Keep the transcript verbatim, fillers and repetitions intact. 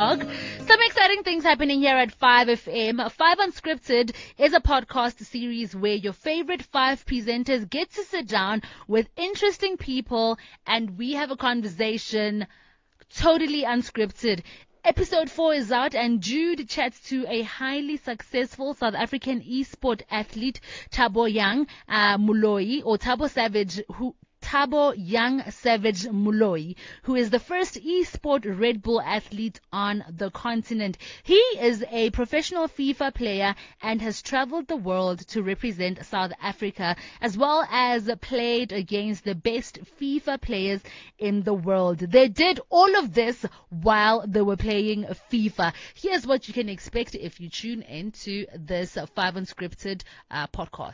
blog. Some exciting things happening here at five F M. five Unscripted is a podcast series where your favorite five presenters get to sit down with interesting people and we have a conversation totally unscripted. Episode four is out and Jude chats to a highly successful South African esport athlete, Thabo Young uh, Moloi, or Thabo Savage, who Thabo Young Savage Moloi, who is the first esport Red Bull athlete on the continent. He is a professional FIFA player and has traveled the world to represent South Africa, as well as played against the best FIFA players in the world. They did all of this while they were playing FIFA. Here's what you can expect if you tune into this five Unscripted uh, podcast.